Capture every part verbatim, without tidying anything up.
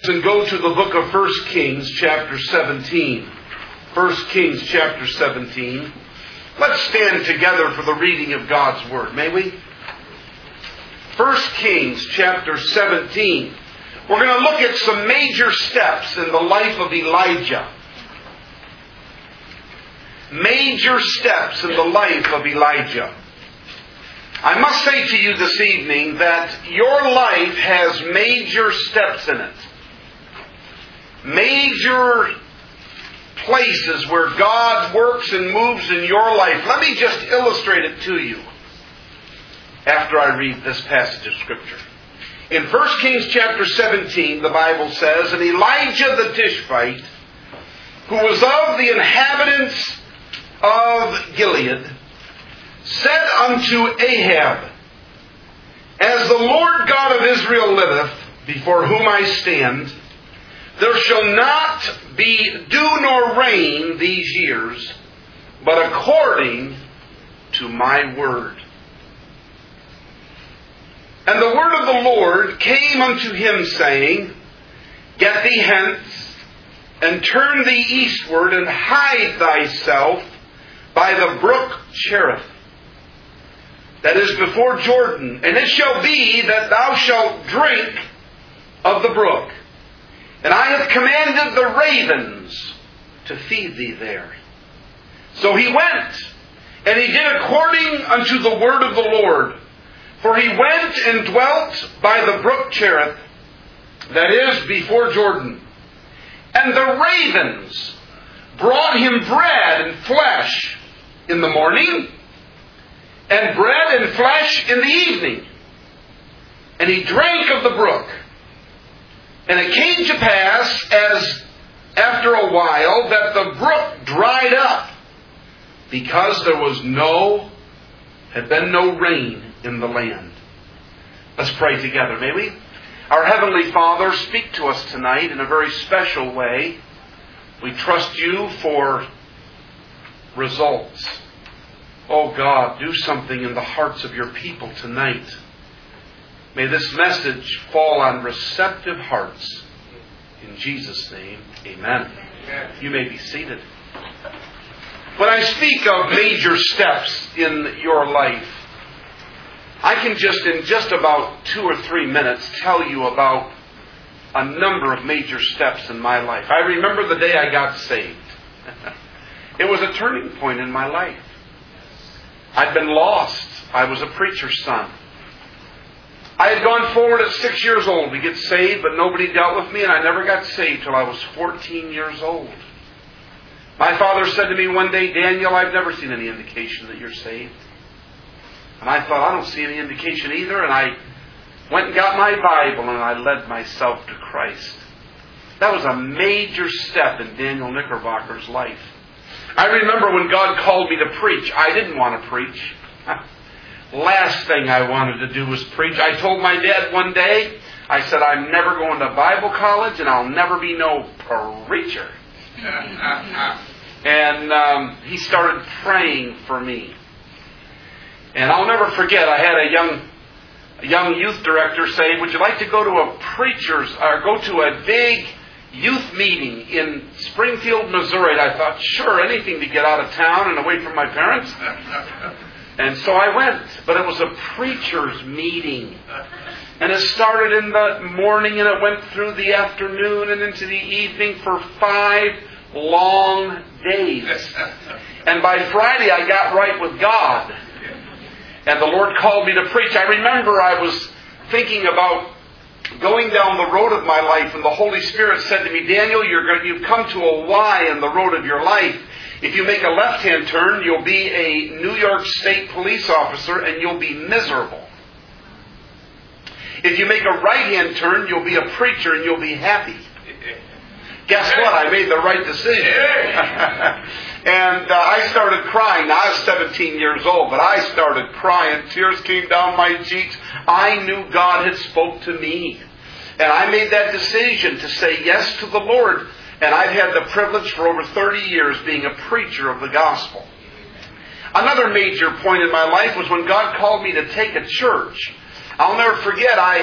And go to the book of First Kings chapter seventeen. First Kings chapter seventeen. Let's stand together for the reading of God's Word, may we? First Kings chapter seventeen. We're going to look at some major steps in the life of Elijah. Major steps in the life of Elijah. I must say to you this evening that your life has major steps in it. Major places where God works and moves in your life. Let me just illustrate it to you after I read this passage of Scripture. In First Kings chapter seventeen, the Bible says, "And Elijah the Tishbite, who was of the inhabitants of Gilead, said unto Ahab, As the Lord God of Israel liveth, before whom I stand, there shall not be dew nor rain these years, but according to my word. And the word of the Lord came unto him, saying, Get thee hence, and turn thee eastward, and hide thyself by the brook Cherith, that is before Jordan. And it shall be that thou shalt drink of the brook. And I have commanded the ravens to feed thee there. So he went, and he did according unto the word of the Lord. For he went and dwelt by the brook Cherith, that is before Jordan. And the ravens brought him bread and flesh in the morning, and bread and flesh in the evening. And he drank of the brook. And it came to pass, as after a while, that the brook dried up, because there was no, had been no rain in the land." Let's pray together, may we? Our Heavenly Father, speak to us tonight in a very special way. We trust you for results. Oh God, do something in the hearts of your people tonight. May this message fall on receptive hearts. In Jesus' name, amen. Amen. You may be seated. When I speak of major steps in your life, I can just, in just about two or three minutes, tell you about a number of major steps in my life. I remember the day I got saved. It was a turning point in my life. I'd been lost. I was a preacher's son. I had gone forward at six years old to get saved, but nobody dealt with me, and I never got saved till I was fourteen years old. My father said to me one day, "Daniel, I've never seen any indication that you're saved." And I thought, I don't see any indication either, and I went and got my Bible, and I led myself to Christ. That was a major step in Daniel Knickerbocker's life. I remember when God called me to preach. I didn't want to preach. Last thing I wanted to do was preach. I told my dad one day, I said, "I'm never going to Bible college, and I'll never be no preacher." And um, he started praying for me. And I'll never forget, I had a young a young youth director say, "Would you like to go to a preacher's, or go to a big youth meeting in Springfield, Missouri?" And I thought, sure, anything to get out of town and away from my parents. And so I went, but it was a preacher's meeting. And it started in the morning and it went through the afternoon and into the evening for five long days. And by Friday I got right with God. And the Lord called me to preach. I remember I was thinking about going down the road of my life, and the Holy Spirit said to me, "Daniel, you're going, you've come to a Y in the road of your life. If you make a left-hand turn, you'll be a New York State police officer and you'll be miserable. If you make a right-hand turn, you'll be a preacher and you'll be happy." Guess what? I made the right decision. And uh, I started crying. Now, I was seventeen years old, but I started crying. Tears came down my cheeks. I knew God had spoke to me. And I made that decision to say yes to the Lord. And I've had the privilege for over thirty years being a preacher of the gospel. Another major point in my life was when God called me to take a church. I'll never forget, I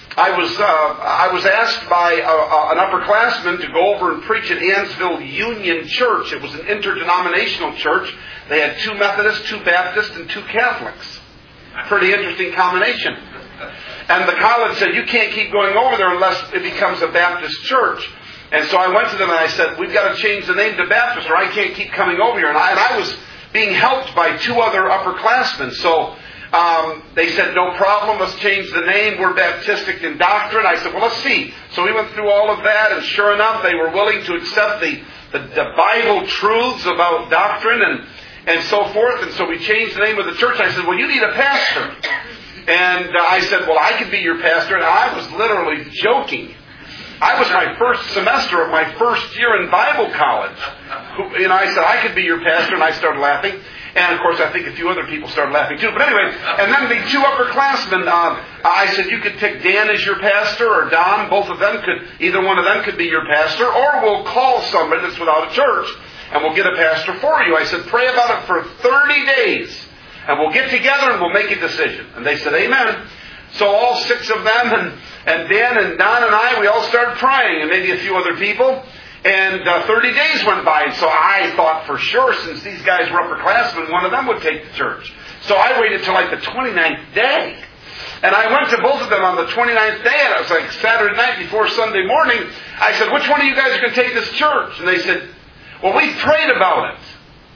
I was uh, I was asked by a, a, an upperclassman to go over and preach at Ansville Union Church. It was an interdenominational church. They had two Methodists, two Baptists, and two Catholics. Pretty interesting combination. And the college said, you can't keep going over there unless it becomes a Baptist church. And so I went to them and I said, we've got to change the name to Baptist or I can't keep coming over here. And I, and I was being helped by two other upperclassmen. So um, they said, no problem, let's change the name. We're Baptistic in doctrine. I said, well, let's see. So we went through all of that, and sure enough, they were willing to accept the, the, the Bible truths about doctrine and, and so forth. And so we changed the name of the church. I said, well, you need a pastor. And uh, I said, well, I could be your pastor. And I was literally joking. I was my first semester of my first year in Bible college. You know, I said, I could be your pastor, and I started laughing. And, of course, I think a few other people started laughing, too. But anyway, and then the two upperclassmen, uh, I said, you could pick Dan as your pastor, or Don. Both of them could, either one of them could be your pastor, or we'll call somebody that's without a church, and we'll get a pastor for you. I said, pray about it for thirty days, and we'll get together and we'll make a decision. And they said, amen. So all six of them, and, and Dan and Don and I, we all started praying, and maybe a few other people. And uh, thirty days went by, and so I thought for sure, since these guys were upperclassmen, one of them would take the church. So I waited till like the twenty-ninth day. And I went to both of them on the twenty-ninth day, and it was like Saturday night before Sunday morning. I said, which one of you guys are going to take this church? And they said, well, we prayed about it.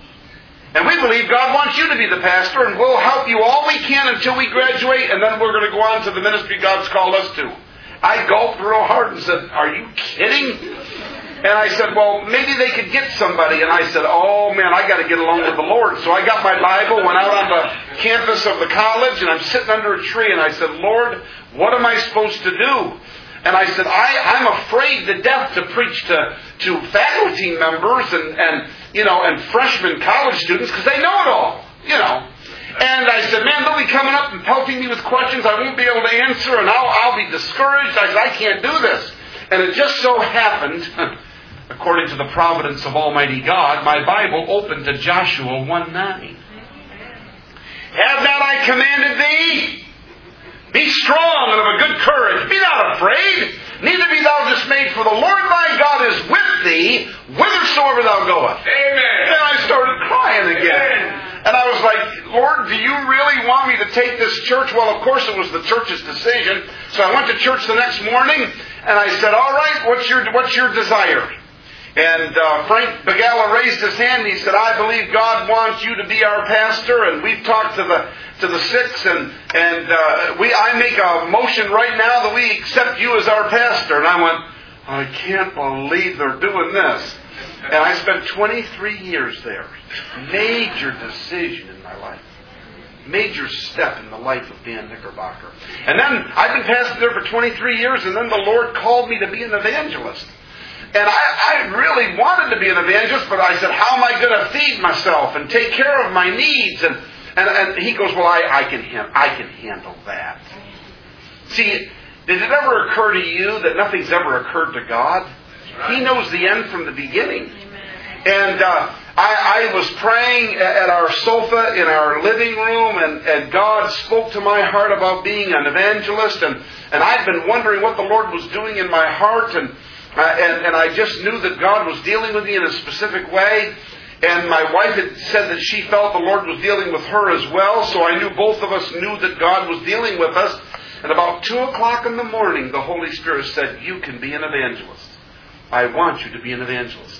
And we believe God wants you to be the pastor, and we'll help you all we can until we graduate, and then we're going to go on to the ministry God's called us to. I gulped real hard and said, are you kidding? And I said, well, maybe they could get somebody. And I said, oh, man, I got to get along with the Lord. So I got my Bible, went out on the campus of the college, and I'm sitting under a tree. And I said, Lord, what am I supposed to do? And I said, I, I'm afraid to death to preach to, to faculty members and, and, you know, and freshman college students because they know it all, you know. And I said, man, they'll be coming up and pelting me with questions I won't be able to answer, and I'll, I'll be discouraged. I said, I can't do this. And it just so happened, according to the providence of Almighty God, my Bible opened to Joshua one nine. Have not I commanded thee? Be strong and of a good courage. Be not afraid, neither be thou dismayed, for the Lord thy God is with thee, whithersoever thou goest. Amen. And I started crying again. Amen. And I was like, Lord, do you really want me to take this church? Well, of course it was the church's decision. So I went to church the next morning, and I said, all right, what's your, what's your desire? And uh, Frank Bagala raised his hand and he said, I believe God wants you to be our pastor, and we've talked to the to the six, and and uh, we I make a motion right now that we accept you as our pastor. And I went, I can't believe they're doing this. And I spent twenty-three years there. Major decision in my life. Major step in the life of Dan Knickerbocker. And then I've been pastor there for twenty-three years, and then the Lord called me to be an evangelist. And I, I really wanted to be an evangelist, but I said, how am I going to feed myself and take care of my needs? And and, and he goes, well, I, I can I can handle that. See, did it ever occur to you that nothing's ever occurred to God? He knows the end from the beginning. And uh, I, I was praying at our sofa in our living room, and, and God spoke to my heart about being an evangelist. And, and I'd been wondering what the Lord was doing in my heart, and Uh, and, and I just knew that God was dealing with me in a specific way. And my wife had said that she felt the Lord was dealing with her as well. So I knew both of us knew that God was dealing with us. And about two o'clock in the morning, the Holy Spirit said, you can be an evangelist. I want you to be an evangelist.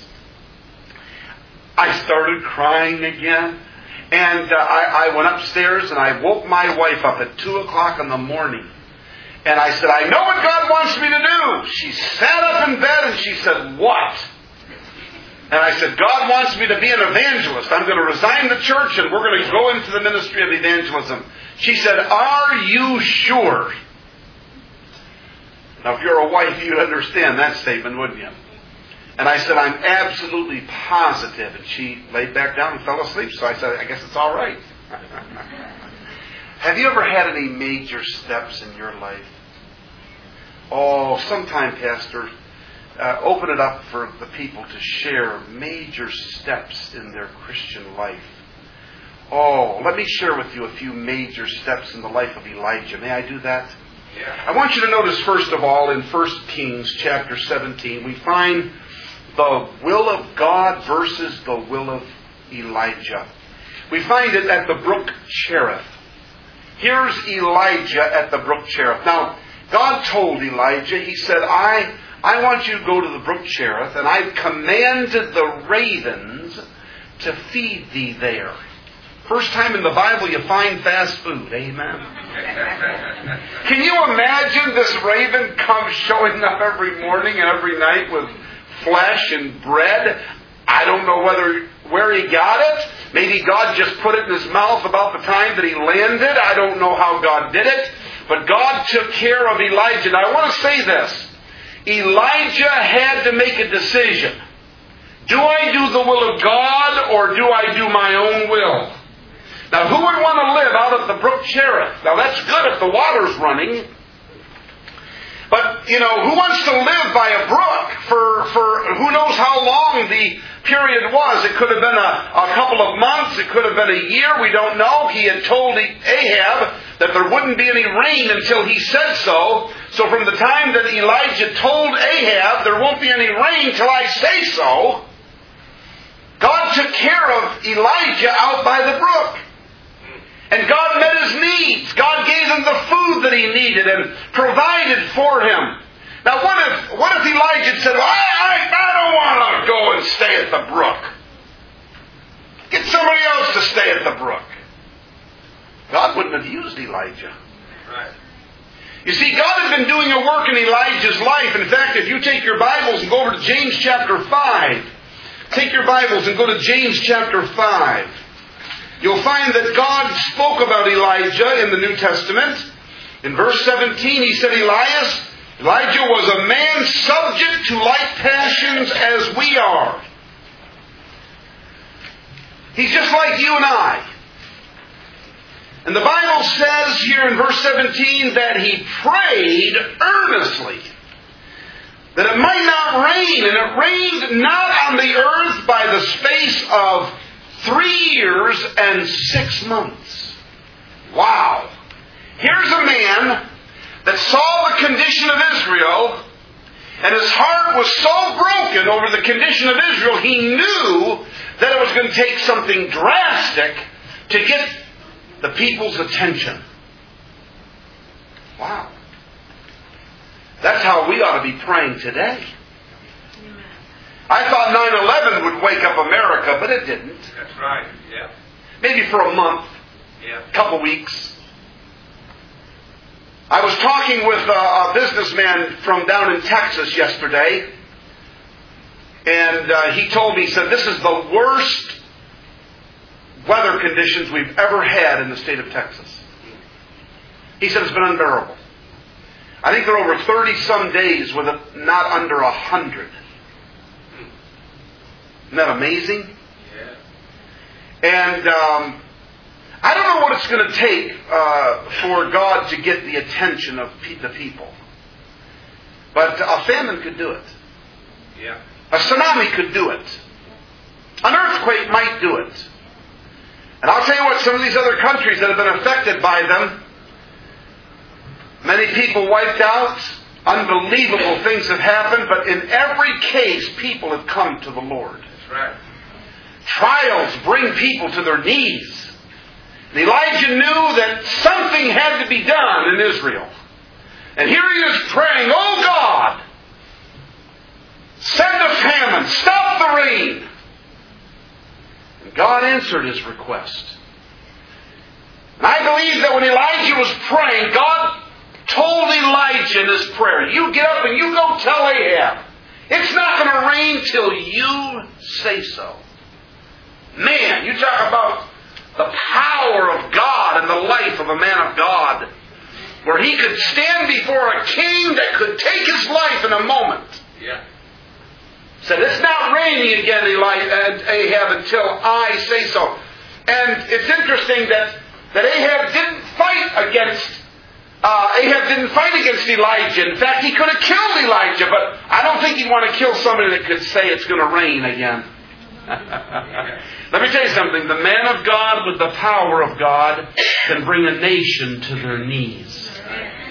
I started crying again. And uh, I, I went upstairs and I woke my wife up at two o'clock in the morning. And I said, I know what God wants me to do. She sat up in bed and she said, what? And I said, God wants me to be an evangelist. I'm going to resign the church and we're going to go into the ministry of evangelism. She said, are you sure? Now, if you're a wife, you'd understand that statement, wouldn't you? And I said, I'm absolutely positive. And she laid back down and fell asleep. So I said, I guess it's all right. Have you ever had any major steps in your life? Oh, sometime, Pastor, uh, open it up for the people to share major steps in their Christian life. Oh, let me share with you a few major steps in the life of Elijah. May I do that? I want you to notice, first of all, in First Kings chapter seventeen, we find the will of God versus the will of Elijah. We find it at the brook Cherith. Here's Elijah at the brook Cherith. Now, God told Elijah, He said, I, I want you to go to the brook Cherith, and I've commanded the ravens to feed thee there. First time in the Bible you find fast food. Amen. Can you imagine this raven comes showing up every morning and every night with flesh and bread? I don't know whether where he got it. Maybe God just put it in his mouth about the time that he landed. I don't know how God did it. But God took care of Elijah. Now I want to say this. Elijah had to make a decision. Do I do the will of God or do I do my own will? Now who would want to live out of the brook Cherith? Now that's good if the water's running. But, you know, who wants to live by a brook for, for who knows how long the period was? It could have been a, a couple of months. It could have been a year. We don't know. He had told Ahab that there wouldn't be any rain until he said so. So from the time that Elijah told Ahab there won't be any rain till I say so, God took care of Elijah out by the brook. And God met his needs. God gave him the food that he needed and provided for him. Now what if what if Elijah said, well, I, I, I don't want to go and stay at the brook. Get somebody else to stay at the brook. God wouldn't have used Elijah. Right. You see, God has been doing a work in Elijah's life. In fact, if you take your Bibles and go over to James chapter five, take your Bibles and go to James chapter five. You'll find that God spoke about Elijah in the New Testament. In verse seventeen, he said, Elias, Elijah was a man subject to like passions as we are. He's just like you and I. And the Bible says here in verse seventeen that he prayed earnestly that it might not rain. And it rained not on the earth by the space of Three years and six months. Wow. Here's a man that saw the condition of Israel, and his heart was so broken over the condition of Israel, he knew that it was going to take something drastic to get the people's attention. Wow. That's how we ought to be praying today. I thought nine eleven would wake up America, but it didn't. That's right, yeah. Maybe for a month, yeah. a couple weeks. I was talking with a businessman from down in Texas yesterday, and uh, he told me, he said, this is the worst weather conditions we've ever had in the state of Texas. He said it's been unbearable. I think there are over thirty-some days with it not under one hundred. Isn't that amazing? Yeah. And um, I don't know what it's going to take uh, for God to get the attention of pe- the people. But a famine could do it. Yeah. A tsunami could do it. An earthquake might do it. And I'll tell you what, some of these other countries that have been affected by them, many people wiped out, unbelievable things have happened, but in every case, people have come to the Lord. Right. Trials bring people to their knees. And Elijah knew that something had to be done in Israel. And here he is praying, oh God, send a famine, stop the rain. And God answered his request. And I believe that when Elijah was praying, God told Elijah in his prayer, you get up and you go tell Ahab, it's not going to rain till you say so. Man, you talk about the power of God and the life of a man of God, where he could stand before a king that could take his life in a moment. Yeah. Said, it's not raining again, Elijah, Ahab, until I say so. And it's interesting that, that Ahab didn't fight against Uh, Ahab didn't fight against Elijah. In fact, he could have killed Elijah, but I don't think he'd want to kill somebody that could say it's going to rain again. Let me tell you something. The man of God with the power of God can bring a nation to their knees.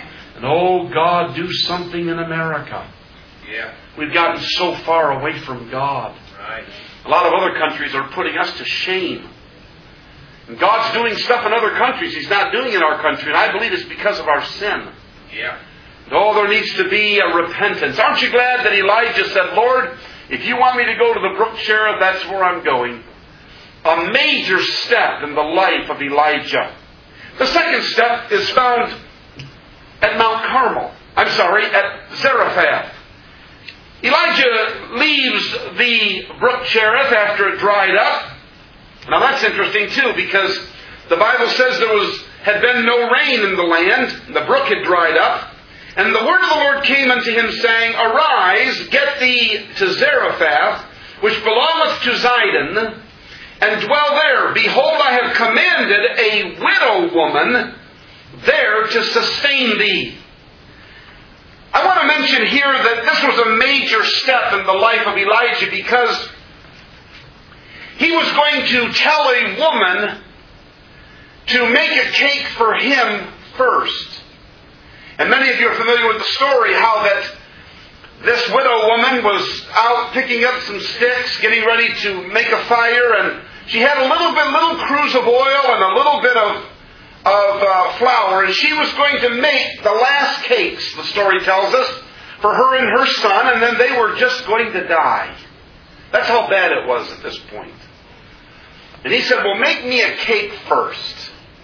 And oh God, do something in America. Yeah. We've gotten so far away from God. Right. A lot of other countries are putting us to shame. And God's doing stuff in other countries He's not doing in our country. And I believe it's because of our sin. Yeah. And oh, there needs to be a repentance. Aren't you glad that Elijah said, Lord, if you want me to go to the brook Cherith, that's where I'm going. A major step in the life of Elijah. The second step is found at Mount Carmel. I'm sorry, at Zarephath. Elijah leaves the brook Cherith after it dried up. Now that's interesting too, because the Bible says there was had been no rain in the land. The brook had dried up. And the word of the Lord came unto him, saying, Arise, get thee to Zarephath, which belongeth to Zidon, and dwell there. Behold, I have commanded a widow woman there to sustain thee. I want to mention here that this was a major step in the life of Elijah, because he was going to tell a woman to make a cake for him first. And many of you are familiar with the story, how that this widow woman was out picking up some sticks, getting ready to make a fire, and she had a little bit, little cruse of oil and a little bit of, of uh, flour, and she was going to make the last cakes, the story tells us, for her and her son, and then they were just going to die. That's how bad it was at this point. And he said, well, make me a cake first.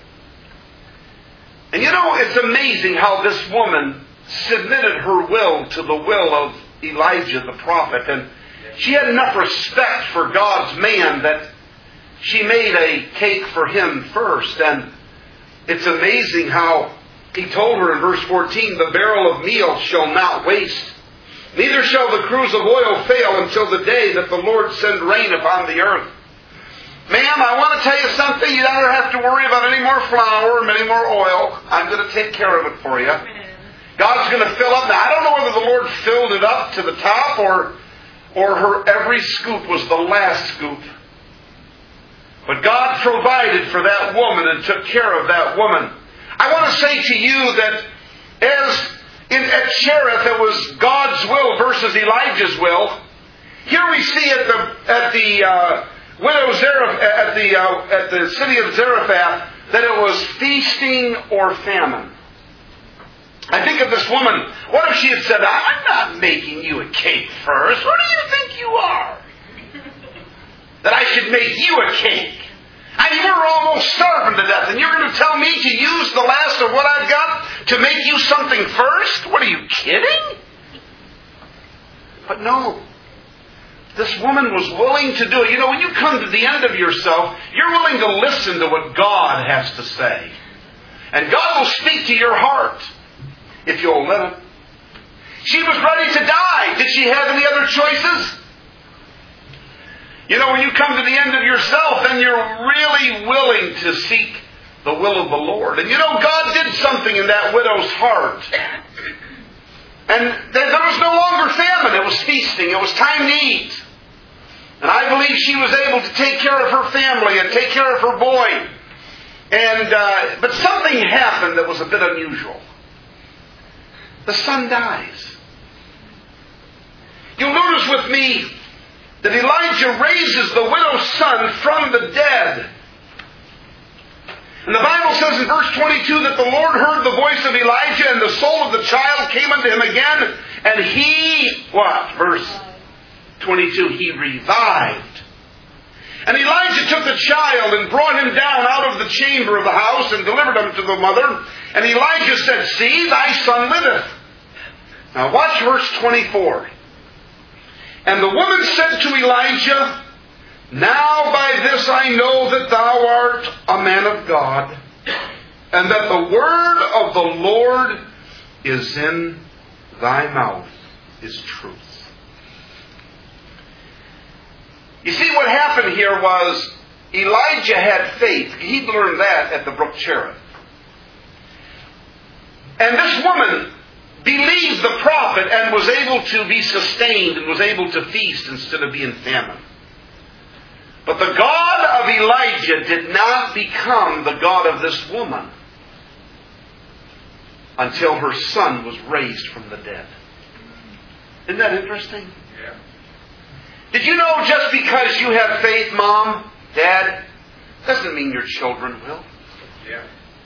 And you know, it's amazing how this woman submitted her will to the will of Elijah the prophet. And she had enough respect for God's man that she made a cake for him first. And it's amazing how he told her in verse fourteen, the barrel of meal shall not waste, neither shall the cruse of oil fail until the day that the Lord send rain upon the earth. Ma'am, I want to tell you something. You don't have to worry about any more flour or any more oil. I'm going to take care of it for you. God's going to fill up. Now, I don't know whether the Lord filled it up to the top or, or her every scoop was the last scoop. But God provided for that woman and took care of that woman. I want to say to you that as in, at Cherith it was God's will versus Elijah's will. Here we see at the at the uh, widow Zareph, at the uh, at the city of Zarephath that it was feasting or famine. I think of this woman. What if she had said, I'm not making you a cake first. What do you think you are? That I should make you a cake. I mean, we're almost starving to death, and you're going to tell me to use the last of what I've got to make you something first? What, are you kidding? But no. This woman was willing to do it. You know, when you come to the end of yourself, you're willing to listen to what God has to say. And God will speak to your heart if you'll let Him. She was ready to die. Did she have any other choices? You know, when you come to the end of yourself, then you're really willing to seek the will of the Lord. And you know, God did something in that widow's heart. And there was no longer famine. It was feasting. It was time to eat. And I believe she was able to take care of her family and take care of her boy. And uh, but something happened that was a bit unusual. The son dies. You'll notice with me that Elijah raises the widow's son from the dead. And the Bible says in verse twenty-two that the Lord heard the voice of Elijah, and the soul of the child came unto him again, and he, what? Verse twenty-two, he revived. And Elijah took the child and brought him down out of the chamber of the house and delivered him to the mother. And Elijah said, See, thy son liveth. Now watch verse twenty-four. And the woman said to Elijah, Now by this I know that thou art a man of God, and that the word of the Lord is in thy mouth is truth. You see, what happened here was Elijah had faith. He'd learned that at the brook Cherith. And this woman believed the prophet and was able to be sustained and was able to feast instead of being famine. But the God of Elijah did not become the God of this woman. until her son was raised from the dead. Isn't that interesting? Yeah. Did you know just because you have faith, Mom, Dad, doesn't mean your children will? Yeah.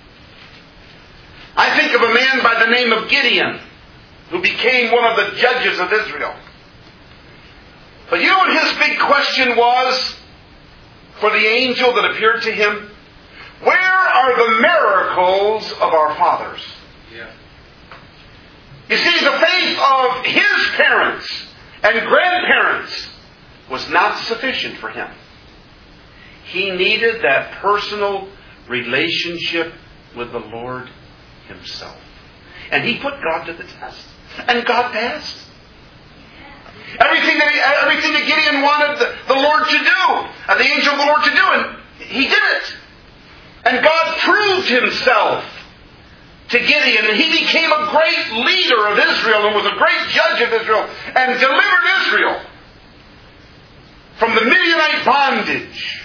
I think of a man by the name of Gideon, who became one of the judges of Israel. But you know what his big question was for the angel that appeared to him? Where are the miracles of our fathers? Yeah. You see, the faith of his parents and grandparents was not sufficient for him. He needed that personal relationship with the Lord Himself. And he put God to the test. And God passed. Everything that, he, everything that Gideon wanted the, the Lord to do, uh, the angel of the Lord to do, and he did it. And God proved Himself to Gideon, and he became a great leader of Israel and was a great judge of Israel and delivered Israel from the Midianite bondage.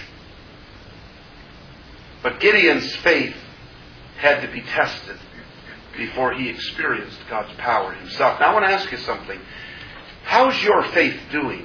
But Gideon's faith had to be tested before he experienced God's power himself. Now I want to ask you something. How's your faith doing?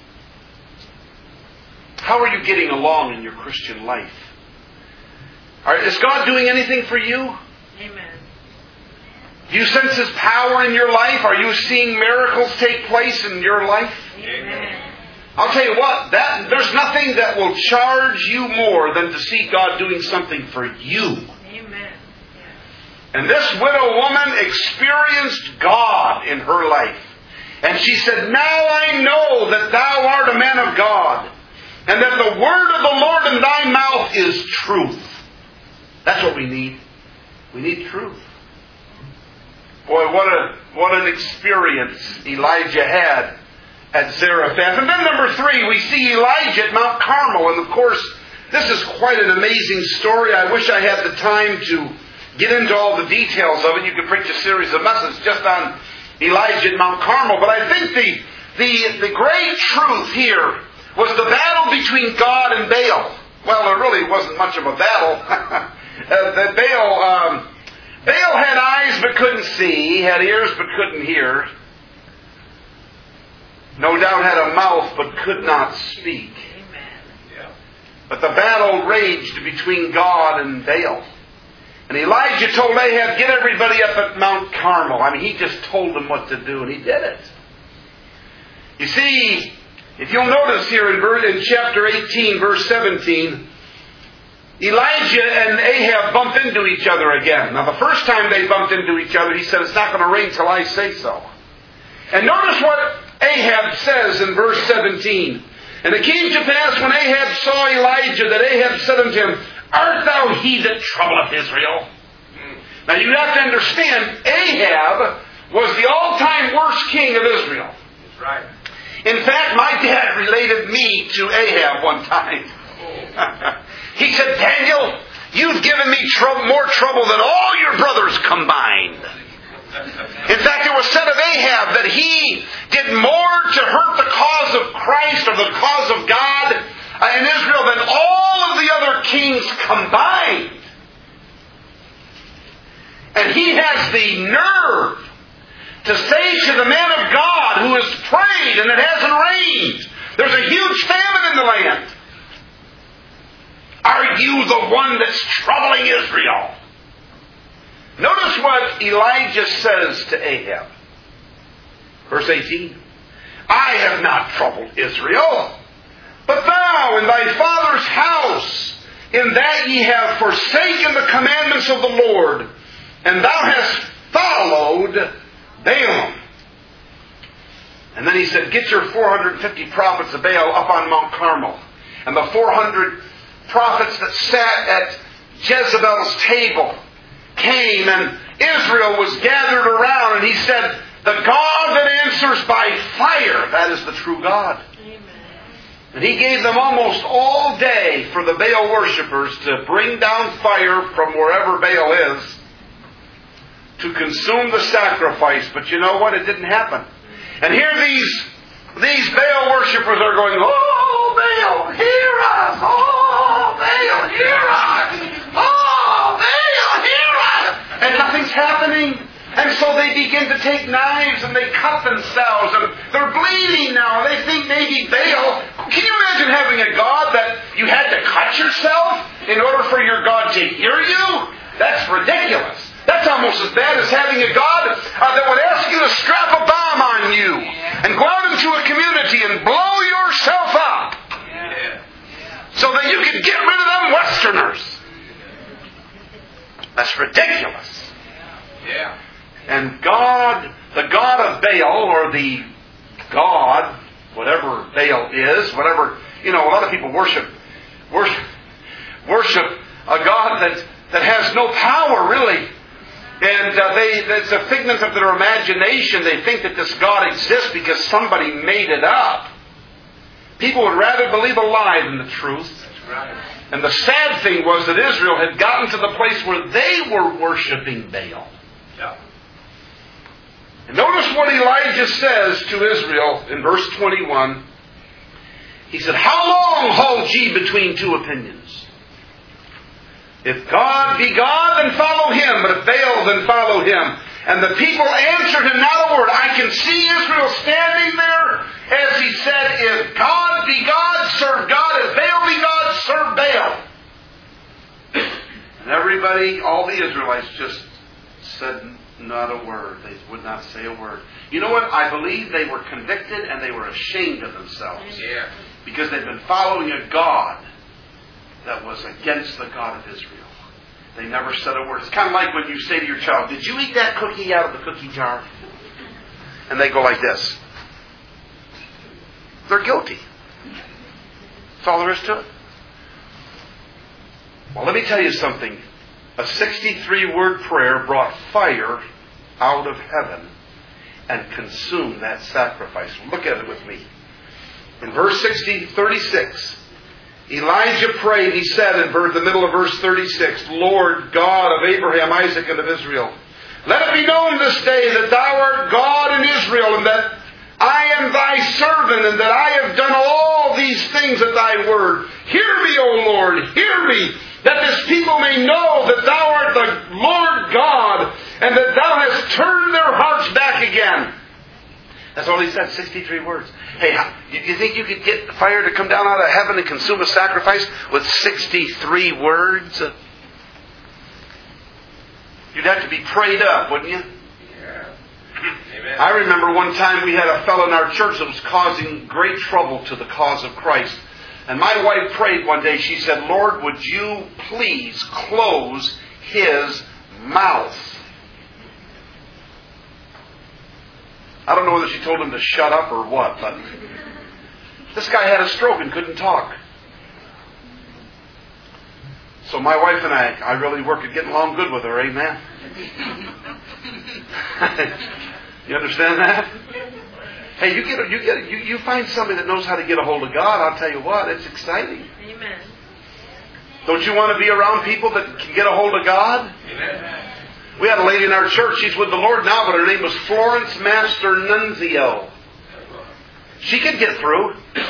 How are you getting along in your Christian life? Are, is God doing anything for you? Amen. Do you sense His power in your life? Are you seeing miracles take place in your life? Amen. I'll tell you what, that there's nothing that will charge you more than to see God doing something for you. Amen. And this widow woman experienced God in her life. And she said, "Now I know that thou art a man of God, and that the word of the Lord in thy mouth is truth." That's what we need. We need truth. Boy, what a what an experience Elijah had at Zarephath. And then number three, we see Elijah at Mount Carmel. And of course, this is quite an amazing story. I wish I had the time to get into all the details of it. You could preach a series of messages just on Elijah at Mount Carmel. But I think the, the, the great truth here was the battle between God and Baal. Well, there really wasn't much of a battle. uh, the Baal, um, Baal had eyes but couldn't see. He had ears but couldn't hear. No doubt had a mouth but could not speak. Amen. Yeah. But the battle raged between God and Baal. And Elijah told Ahab, "Get everybody up at Mount Carmel." I mean, he just told them what to do, and he did it. You see, if you'll notice here in, verse, in chapter eighteen, verse seventeen, Elijah and Ahab bump into each other again. Now, the first time they bumped into each other, he said, "It's not going to rain till I say so." And notice what Ahab says in verse seventeen. "And it came to pass when Ahab saw Elijah that Ahab said unto him, Art thou he that troubleth Israel?" Now you have to understand, Ahab was the all-time worst king of Israel. That's right. In fact, my dad related me to Ahab one time. He said, "Daniel, you've given me trou- more trouble than all your brothers combined." In fact, it was said of Ahab that he did more to hurt the cause of Christ or the cause of God in Israel than all of the other kings combined. And he has the nerve to say to the man of God who has prayed and it hasn't rained, there's a huge famine in the land, "Are you the one that's troubling Israel?" Notice what Elijah says to Ahab. Verse eighteen. "I have not troubled Israel, but thou in thy father's house, in that ye have forsaken the commandments of the Lord, and thou hast followed Balaam." And then he said, "Get your four hundred fifty prophets of Baal up on Mount Carmel." And the four hundred prophets that sat at Jezebel's table came, and Israel was gathered around, and he said, "The God that answers by fire, that is the true God." Amen. And he gave them almost all day for the Baal worshippers to bring down fire from wherever Baal is to consume the sacrifice. But you know what? It didn't happen. And here these, these Baal worshippers are going, "Oh, Baal, hear us! Oh, Baal, hear us! Oh, Baal, hear us!" And nothing's happening. And so they begin to take knives and they cut themselves and they're bleeding now. They think maybe Baal. Can you imagine having a God that you had to cut yourself in order for your God to hear you? That's ridiculous. That's almost as bad as having a God uh, that would ask you to strap a bomb on you and go out into a community and blow yourself up so that you can get rid of them Westerners. That's ridiculous. Yeah. And God, the God of Baal, or the God, whatever Baal is, whatever, you know, a lot of people worship, worship, worship a God that, that has no power, really. And uh, they, it's a figment of their imagination. They think that this God exists because somebody made it up. People would rather believe a lie than the truth. That's right. And the sad thing was that Israel had gotten to the place where they were worshiping Baal. Yeah. And notice what Elijah says to Israel in verse twenty-one. He said, "How long hold ye between two opinions? If God be God, then follow him. But if Baal, then follow him." And the people answered him not a word. I can see Israel standing there as he said, "If God be God, serve God. If Baal be God, serve Baal." And everybody, all the Israelites just said not a word. They would not say a word. You know what? I believe they were convicted and they were ashamed of themselves. Yeah. Because they'd been following a God that was against the God of Israel. They never said a word. It's kind of like when you say to your child, "Did you eat that cookie out of the cookie jar?" And they go like this. They're guilty. That's all there is to it. Well, let me tell you something. A sixty-three word prayer brought fire out of heaven and consumed that sacrifice. Look at it with me. In verse sixty, thirty-six, Elijah prayed, he said in the middle of verse thirty-six, "Lord God of Abraham, Isaac, and of Israel, let it be known this day that thou art God in Israel, and that I am thy servant, and that I have done all these things at thy word. Hear me, O Lord, hear me, that this people may know that thou art the Lord God, and that thou hast turned their hearts back again." That's all he said, sixty-three words. Hey, you think you could get fire to come down out of heaven and consume a sacrifice with sixty-three words? You'd have to be prayed up, wouldn't you? Yeah. Amen. I remember one time we had a fellow in our church that was causing great trouble to the cause of Christ. And my wife prayed one day. She said, "Lord, would you please close his mouth?" I don't know whether she told him to shut up or what, but this guy had a stroke and couldn't talk. So my wife and I, I really worked at getting along good with her, amen? You understand that? Hey, you get you get you, you find somebody that knows how to get a hold of God, I'll tell you what, it's exciting. Amen. Don't you want to be around people that can get a hold of God? Amen. We had a lady in our church, she's with the Lord now, but her name was Florence Master Nunzio. She could get through.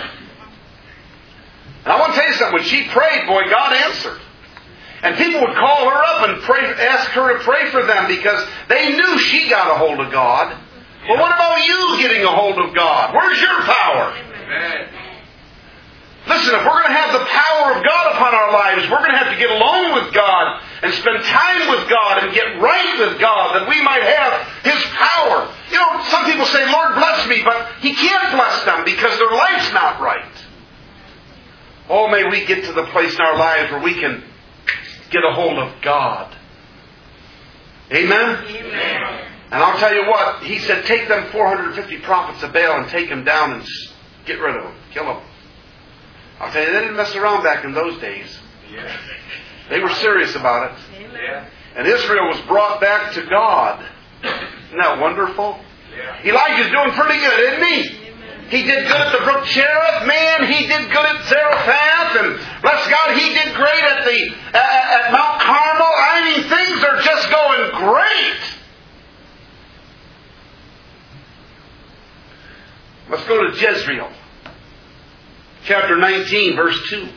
And I want to tell you something, when she prayed, boy, God answered. And people would call her up and pray, ask her to pray for them because they knew she got a hold of God. Well, what about you getting a hold of God? Where's your power? Amen. Listen, if we're going to have the power of God upon our lives, we're going to have to get along with God and spend time with God and get right with God that we might have His power. You know, some people say, "Lord, bless me," but He can't bless them because their life's not right. Oh, may we get to the place in our lives where we can get a hold of God. Amen? Amen. And I'll tell you what, He said, take them four hundred fifty prophets of Baal and take them down and get rid of them. Kill them. I'll tell you, they didn't mess around back in those days. Yeah. They were serious about it. Yeah. And Israel was brought back to God. Isn't that wonderful? Yeah. Elijah's doing pretty good, isn't he? He did good at the brook Cherith. Man, he did good at Zarephath. And bless God, he did great at the uh, at Mount Carmel. I mean, things are just going great. Let's go to Jezreel. Chapter nineteen, verse two.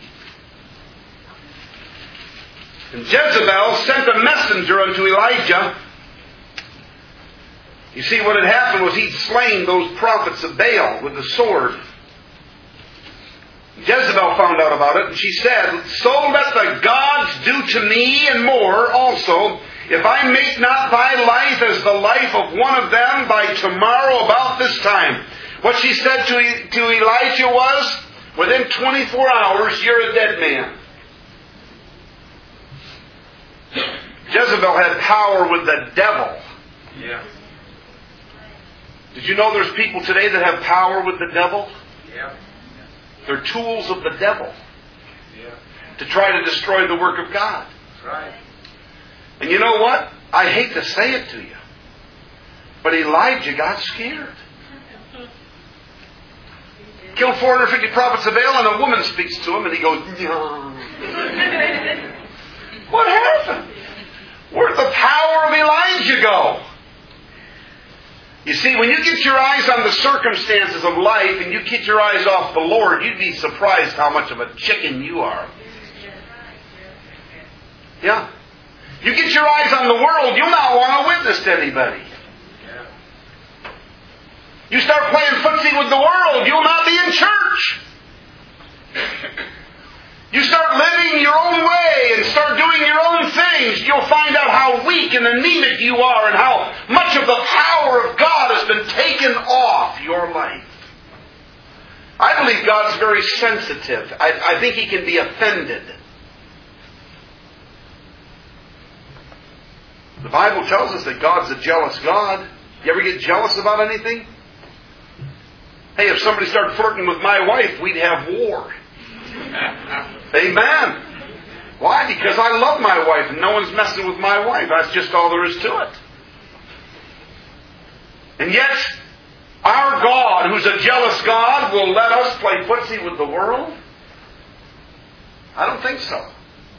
And Jezebel sent a messenger unto Elijah You see, what had happened was he'd slain those prophets of Baal with the sword. Jezebel found out about it, and she said, "So let the gods do to me and more also, if I make not thy life as the life of one of them by tomorrow about this time." What she said to, to Elijah was, within twenty-four hours, you're a dead man. Jezebel had power with the devil. Yeah. Did you know there's people today that have power with the devil? Yeah. They're tools of the devil Yeah. to try to destroy the work of God. That's right. And you know what? I hate to say it to you, but Elijah got scared. Killed four hundred fifty prophets of Baal, and a woman speaks to him, and he goes, "No." What happened? Where'd the power of Elijah go? You see, when you get your eyes on the circumstances of life and you get your eyes off the Lord, you'd be surprised how much of a chicken you are. Yeah. You get your eyes on the world, you'll not want to witness to anybody. You start playing footsie with the world, you'll not be in church. You start living your own way and start doing your own things, you'll find out how weak and anemic you are and how much of the power of God has been taken off your life. I believe God's very sensitive. I, I think He can be offended. The Bible tells us that God's a jealous God. You ever get jealous about anything? Hey, if somebody started flirting with my wife, we'd have war. Amen. Why? Because I love my wife and no one's messing with my wife. That's just all there is to it. And yet, our God, who's a jealous God, will let us play footsie with the world? I don't think so.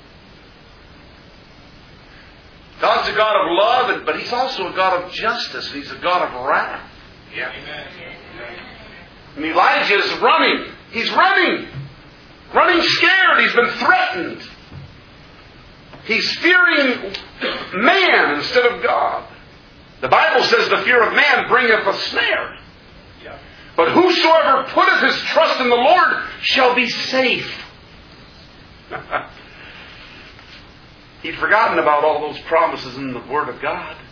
God's a God of love, but He's also a God of justice. He's a God of wrath. Yeah. Amen. And Elijah is running. He's running. Running scared. He's been threatened. He's fearing man instead of God. The Bible says the fear of man bringeth a snare. Yeah. But whosoever putteth his trust in the Lord shall be safe. He'd forgotten about all those promises in the Word of God.